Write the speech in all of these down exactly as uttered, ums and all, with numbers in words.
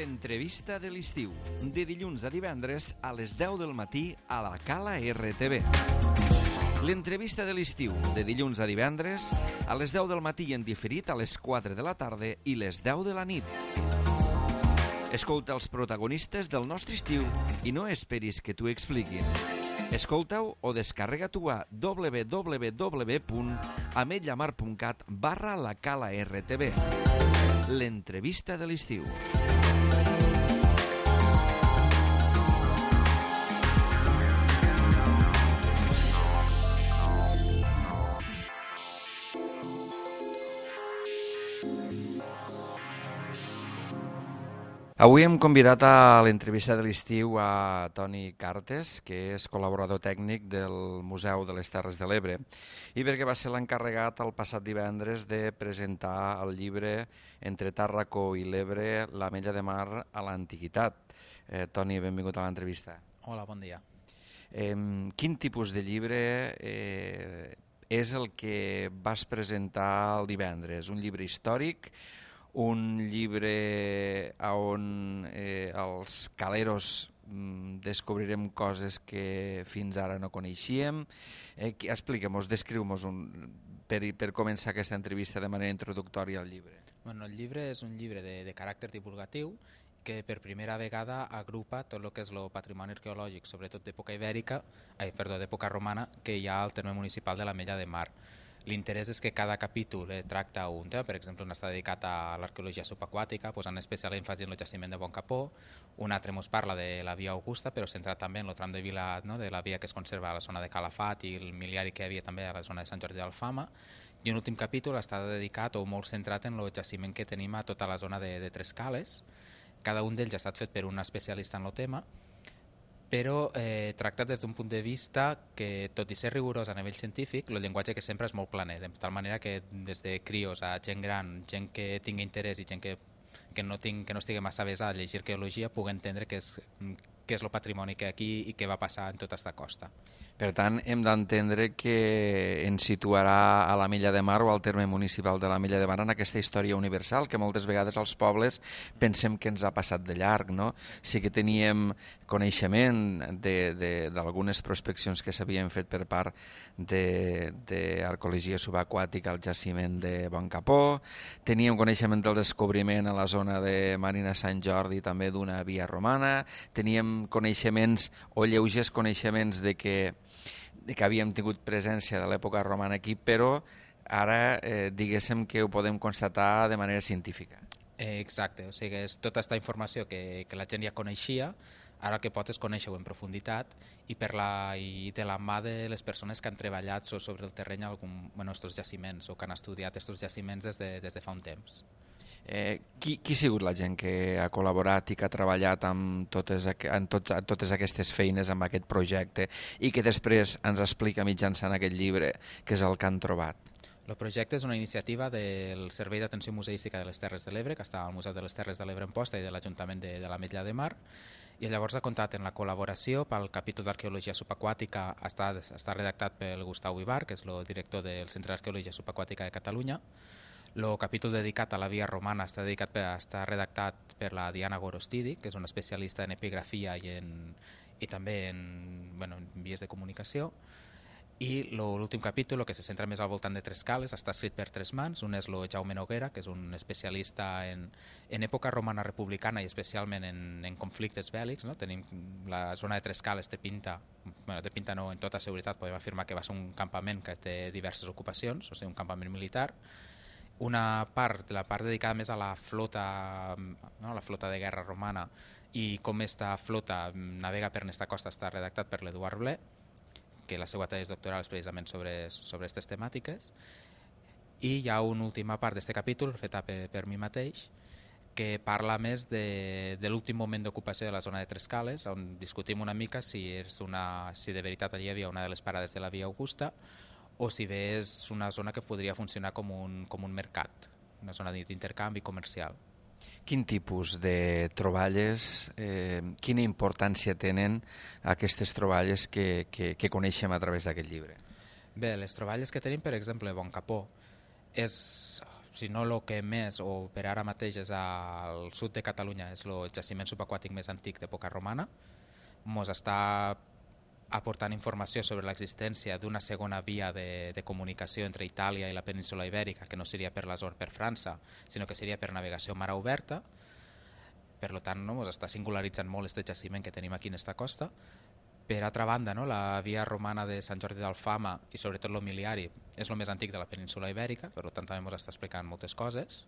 L'entrevista de l'estiu, de dilluns a divendres a les deu del matí a la Cala R T V. L'entrevista de l'estiu, de dilluns a divendres a les deu del matí i en diferit a les quatre de la tarda i les deu de la nit. Escolta els protagonistes del nostre estiu i no esperis que t'ho expliquin. Escolta-ho o descarrega-t'ho a w w w punt ametlllamar punt cat barra la Cala R T V. L'entrevista de l'estiu. Avui hem convidat a l'entrevista de l'estiu a Toni Cartes, que és col·laborador tècnic del Museu de les Terres de l'Ebre, i perquè va ser l'encarregat el passat divendres de presentar el llibre Entre Tàrraco i l'Ebre, l'Ametlla de Mar a l'Antiguitat. Eh, Toni, benvingut a l'entrevista. Hola, bon dia. Eh, quin tipus de llibre eh, és el que vas presentar el divendres? Un llibre històric, un llibre on eh, els caleros mm, descobrirem coses que fins ara no coneixíem. Eh, Expliquem-nos, descriu-nos per, per començar aquesta entrevista de manera introductòria al llibre. Bueno, el llibre és un llibre de, de caràcter divulgatiu que per primera vegada agrupa tot el que és el patrimoni arqueològic, sobretot d'època ibèrica, ai, perdó, d'època romana, que hi ha al terme municipal de l'Ametlla de Mar. L'interès és que cada capítol eh, tracta un tema, per exemple, un està dedicat a l'arqueologia subaquàtica, posant especial èmfasi en el jaciment de Boncapó, un altre ens parla de la via Augusta, però centrat també en el tram de vila, no, de la via que es conserva a la zona de Calafat i el miliari que hi havia també a la zona de Sant Jordi d'Alfama, i un últim capítol està dedicat o molt centrat en el jaciment que tenim a tota la zona de, de Tres Cales. Cada un d'ells ha estat fet per un especialista en el tema, però eh, tractat des d'un punt de vista que, tot i ser rigorós a nivell científic, el llenguatge que sempre és molt planer, de tal manera que des de crios a gent gran, gent que tingui interès i gent que, que, no, ting, que no estigui massa avesada a llegir arqueologia, pugui entendre què és, què és el patrimoni que hi ha aquí i què va passar en tota aquesta costa. Per tant, hem d'entendre que ens situarà a l'Ametlla de Mar o al terme municipal de l'Ametlla de Mar en aquesta història universal que moltes vegades als pobles pensem que ens ha passat de llarg, no? Sí que teníem coneixement d'algunes prospeccions que s'havien fet per part d'arqueologia subaquàtica al jaciment de Boncapó, teníem coneixement del descobriment a la zona de Marina Sant Jordi també d'una via romana, teníem coneixements o lleugers coneixements de que que havíem tingut presència de l'època romana aquí, però ara eh, diguéssim que ho podem constatar de manera científica. Eh, exacte, o sigui, és tota aquesta informació que, que la gent ja coneixia, ara el que pot és conèixer-ho en profunditat i, per la, i de la mà de les persones que han treballat sobre el terreny algun, bueno, estos jaciments o que han estudiat estos jaciments des de, des de fa un temps. Eh, qui, qui ha sigut la gent que ha col·laborat i que ha treballat amb totes, en tots, en totes aquestes feines, amb aquest projecte, i que després ens explica mitjançant aquest llibre què és el que han trobat? El projecte és una iniciativa del Servei d'Atenció Museística de les Terres de l'Ebre, que està al Museu de les Terres de l'Ebre en Posta i de l'Ajuntament de, de l'Ametlla de Mar, i llavors ha comptat en la col·laboració pel capítol d'Arqueologia Subaquàtica, està, està redactat pel Gustau Ibar, que és el director del Centre d'Arqueologia Subaquàtica de Catalunya. El capítol dedicat a la via romana està, dedicat per, està redactat per la Diana Gorostidi, que és una especialista en epigrafia i, en, i també en, bueno, en vies de comunicació. I l'últim capítol, que se centra més al voltant de Tres Cales, està escrit per tres mans. Un és el Jaume Noguera, que és un especialista en, en època romana republicana i especialment en, en conflictes bèl·lics. No? Tenim la zona de Tres Cales té pinta, bueno, té pinta no, en tota seguretat podem afirmar que va ser un campament que té diverses ocupacions, o sigui, un campament militar. Una part, la part dedicada més a la flota, no, a la flota de guerra romana i com aquesta flota navega per aquesta costa està redactat per l'Eduard Blé, que la seva tesi doctoral és precisament sobre sobre aquestes temàtiques, i hi ha una última part d'aquest capítol feta per, per mi mateix que parla més de, de l'últim moment d'ocupació de la zona de Tres Cales, on discutim una mica si, és una, si de veritat allí hi havia una de les parades de la via Augusta o si bé és una zona que podria funcionar com un, com un mercat, una zona d'intercanvi comercial. Quin tipus de troballes, eh, quina importància tenen aquestes troballes que, que, que coneixem a través d'aquest llibre? Bé, les troballes que tenim, per exemple, Boncapó, és, si no el que més, o per ara mateix és al sud de Catalunya, és el jaciment subaquàtic més antic d'època romana. Ens està aportant informació sobre l'existència d'una segona via de, de comunicació entre Itàlia i la península Ibèrica, que no seria per la zona per França, sinó que seria per navegació mar oberta. Per tant, no, ens està singularitzant molt aquest jaciment que tenim aquí en aquesta costa. Per altra banda, no, la via romana de Sant Jordi d'Alfama i sobretot l'Humiliari és el més antic de la península Ibèrica, per tant també ens està explicant moltes coses.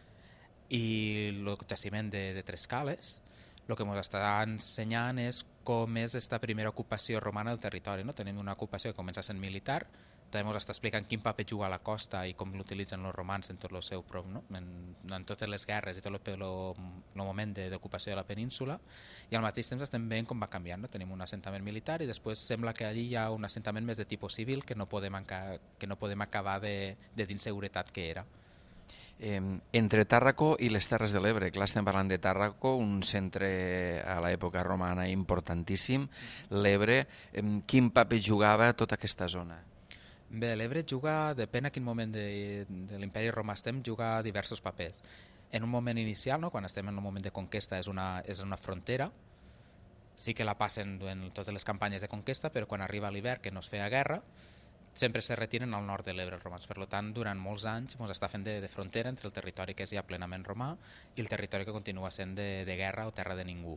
I el jaciment de, de Tres Cales, el que ens està ensenyant és com és aquesta primera ocupació romana del territori. No? Tenim una ocupació que comença sent militar, també ens està explicant quin paper juga a la costa i com l'utilitzen els romans en tot el seu prop, no? en, en totes les guerres i tot el, el, el moment d'ocupació de la península, i al mateix temps estem veient com va canviant. No? Tenim un assentament militar i després sembla que allí hi ha un assentament més de tipus civil que no podem, que no podem acabar de, de d'inseguretat que era. Eh, entre Tàrraco i les Terres de l'Ebre, clar, estem parlant de Tàrraco, un centre a l'època romana importantíssim. L'Ebre, eh, quin paper jugava tota aquesta zona? Bé, l'Ebre juga, depèn a quin moment de, de l'imperi romà estem, juga diversos papers. En un moment inicial, no, quan estem en un moment de conquesta, és una, és una frontera, sí que la passen en totes les campanyes de conquesta, però quan arriba l'hivern, que no es feia guerra, sempre se retiren al nord de l'Ebre els romans. Per tant, durant molts anys ens està fent de, de frontera entre el territori que és ja plenament romà i el territori que continua sent de, de guerra o terra de ningú.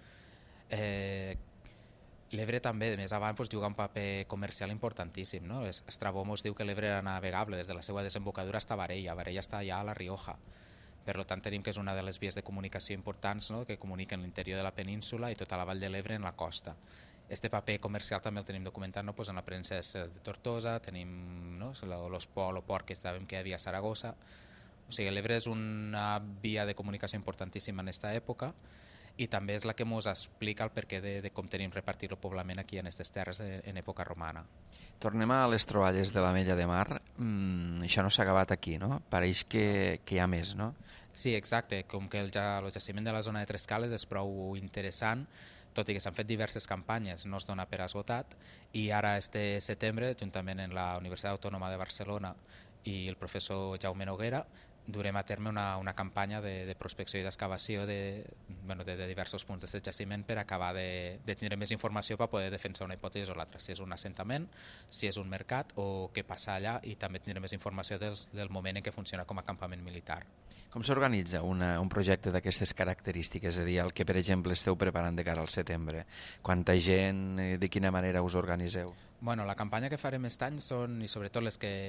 Eh, L'Ebre també, més avant, pues, juga un paper comercial importantíssim. No? Estrabó ens diu que l'Ebre era navegable des de la seva desembocadura fins a Varella. Varella està ja a la Rioja. Per tant, tenim que és una de les vies de comunicació importants, no? que comuniquen l'interior de la península i tota la vall de l'Ebre en la costa. Este paper comercial també el tenim documentat, no? pues en la princesa de Tortosa, tenim no? el port que sabem que hi havia a Saragossa. O sigui, l'Ebre és una via de comunicació importantíssima en aquesta època i també és la que ens explica el perquè de, de com tenim repartit el poblament aquí en aquestes terres en època romana. Tornem a les troballes de l'Ametlla de Mar. Mm, això no s'ha acabat aquí, no? Pareix que, que hi ha més, no? Sí, exacte. Com que el, ja, el jaciment de la zona de Tres Cales és prou interessant, tot i que s'han fet diverses campanyes, no es dona per esgotat, i ara este setembre, juntament amb la Universitat Autònoma de Barcelona i el professor Jaume Noguera, durem a terme una, una campanya de, de prospecció i d'excavació de, bueno, de, de diversos punts d'aquest jaciment per acabar de, de tenir més informació per poder defensar una hipòtesi o l'altra, si és un assentament, si és un mercat o què passa allà, i també tindrem més informació dels, del moment en què funciona com a campament militar. Com s'organitza un projecte d'aquestes característiques? És a dir, el que per exemple esteu preparant de cara al setembre. Quanta gent, de quina manera us organitzeu? Bueno, la campanya que farem aquest any són, i sobretot les que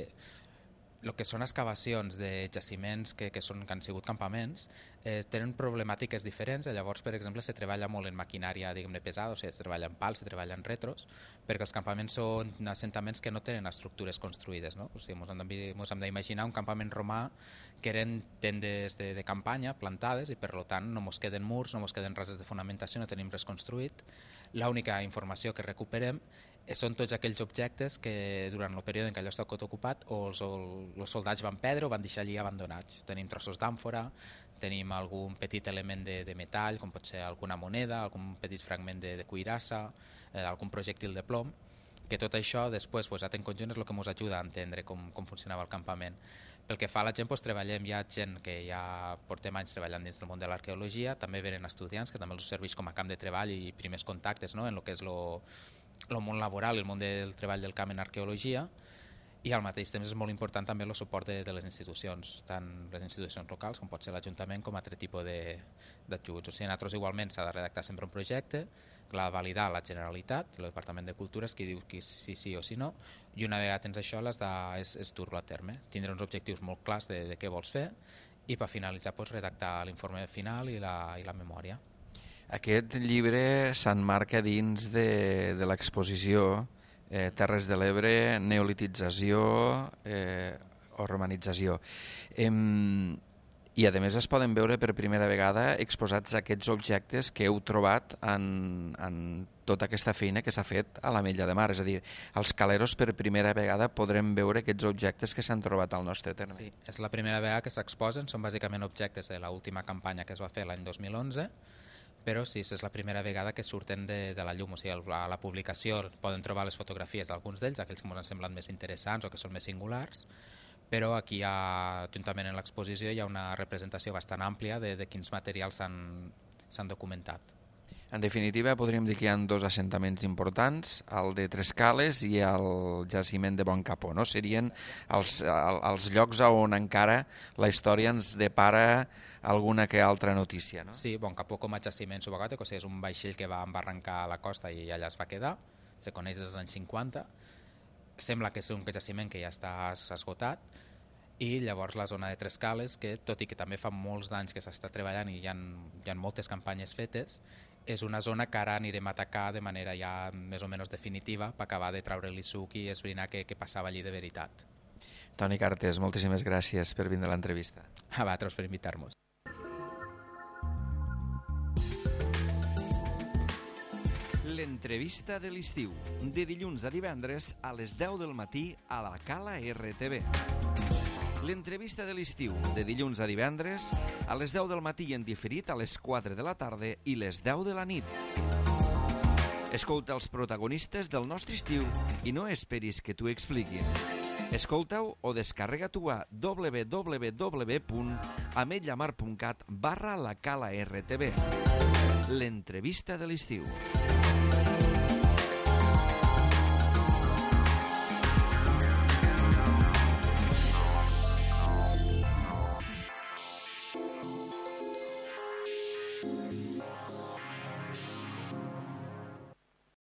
el que són excavacions de jaciments que, que, són, que han sigut campaments, eh, tenen problemàtiques diferents. Llavors, per exemple, se treballa molt en maquinària, diguem-ne, pesada, o sigui, se treballa en pals, se treballa en retros, perquè els campaments són assentaments que no tenen estructures construïdes, no? O sigui, ens hem d'imaginar un campament romà que eren tendes de, de campanya plantades i, per tant, no ens queden murs, no ens queden rases de fonamentació, no tenim res construït. L'única informació que recuperem són tots aquells objectes que durant el període en què allò està ocupat o els, els soldats van perdre o van deixar allí abandonats. Tenim trossos d'àmfora, tenim algun petit element de, de metall, com pot ser alguna moneda, algun petit fragment de, de cuirassa, eh, algun projectil de plom, que tot això després, pues, en conjunt, és el que ens ajuda a entendre com, com funcionava el campament. Pel que fa a la gent, doncs, treballem, hi ha gent que ja portem anys treballant dins del món de l'arqueologia, també venen estudiants, que també els serveix com a camp de treball i primers contactes, no?, en el que és lo, el món laboral i el món del treball del camp en arqueologia, i al mateix temps és molt important també el suport de, de les institucions, tant les institucions locals com pot ser l'Ajuntament com altre tipus d'adjuts. O sigui, nosaltres igualment s'ha de redactar sempre un projecte, l'ha de validar la Generalitat, el Departament de Cultura, és qui diu que sí, sí o sí no, i una vegada tens això l'has de, és, és dur-lo a terme, tindre uns objectius molt clars de, de què vols fer i per finalitzar pots redactar l'informe final i la, i la memòria. Aquest llibre s'emmarca dins de, de l'exposició eh, Terres de l'Ebre, neolitització eh, o romanització. Eh, I a més es poden veure per primera vegada exposats aquests objectes que heu trobat en, en tota aquesta feina que s'ha fet a l'Ametlla de Mar. És a dir, als caleros per primera vegada podrem veure aquests objectes que s'han trobat al nostre terme. Sí, és la primera vegada que s'exposen, són bàsicament objectes de l'última campanya que es va fer l'any dos mil onze, però sí, és la primera vegada que surten de, de la llum, o sigui, a la publicació poden trobar les fotografies d'alguns d'ells, aquells que ens han semblat més interessants o que són més singulars, però aquí, ha, juntament en l'exposició, hi ha una representació bastant àmplia de, de quins materials s'han documentat. En definitiva, podríem dir que hi ha dos assentaments importants, el de Trescales i el jaciment de Bon Capó, no? Serien els, els llocs on encara la història ens depara alguna que altra notícia, no? Sí, Bon Capó com a jaciment subaquàtic, o sigui, és un vaixell que va embarrancar a la costa i allà es va quedar, se coneix des dels anys cinquanta, sembla que és un jaciment que ja està esgotat, i llavors la zona de Trescales, que tot i que també fa molts d'anys que s'està treballant i hi ha, hi ha moltes campanyes fetes, és una zona que ara anirem a atacar de manera ja més o menys definitiva per acabar de treure-li suc i esbrinar què, què passava allí de veritat. Toni Cartes, moltíssimes gràcies per vindre a l'entrevista. A vosaltres per invitar-nos. L'entrevista de l'estiu, de dilluns a divendres a les deu del matí a la Cala R T V. L'entrevista de l'estiu, de dilluns a divendres a les deu del matí en diferit a les quatre de la tarda i les deu de la nit. Escolta els protagonistes del nostre estiu i no esperis que t'ho expliquin. Escolta-ho o descarrega-t'ho a w w w punt ametlla mar punt cat barra la Cala R T V. L'entrevista de l'estiu.